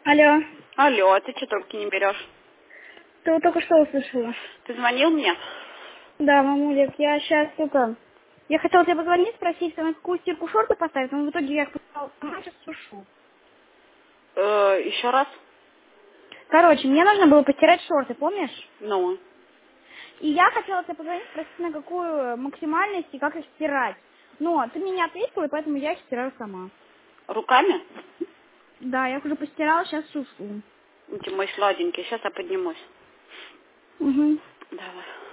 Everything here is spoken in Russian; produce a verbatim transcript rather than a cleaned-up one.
Алло. Алло, а ты что трубки не берешь? Ты вот только что услышала. Ты звонил мне? Да, мамулик, я сейчас это... Я хотела тебе позвонить, спросить, на какую стирку шорты поставить, но в итоге я их поставила сама, сейчас сушу. Э, еще раз? Короче, мне нужно было постирать шорты, помнишь? Ну. И я хотела тебе позвонить, спросить, на какую максимальность и как их стирать. Но ты мне не ответила, и поэтому я их стираю сама. Руками? Да, я их уже постирала, сейчас сушу. Ты мой сладенький, сейчас я поднимусь. Угу. Давай.